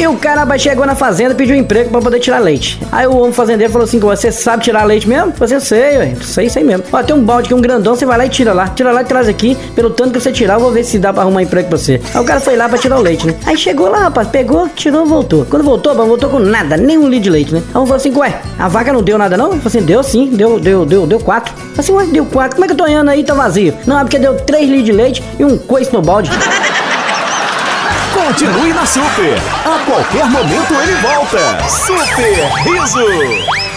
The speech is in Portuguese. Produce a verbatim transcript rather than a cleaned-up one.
E o cara chegou na fazenda e pediu um emprego pra poder tirar leite. Aí o homem fazendeiro falou assim: você sabe tirar leite mesmo? Você sei, ué. Sei, sei mesmo. Ó, tem um balde aqui, um grandão, você vai lá e tira lá. Tira lá e traz aqui. Pelo tanto que você tirar, eu vou ver se dá pra arrumar emprego pra você. Aí o cara foi lá pra tirar o leite, né? Aí chegou lá, rapaz, pegou, tirou, voltou. Quando voltou, não voltou com nada, nem um litro de leite, né? Aí um falou assim: ué, a vaca não deu nada não? Eu falei assim: deu sim, deu, deu, deu, deu quatro. Eu falei assim: ué, deu quatro. Como é que eu tô olhando aí, tá vazio? Não, é porque deu três litros de leite e um coice no balde. Continue na Super. A qualquer momento ele volta. Super Riso.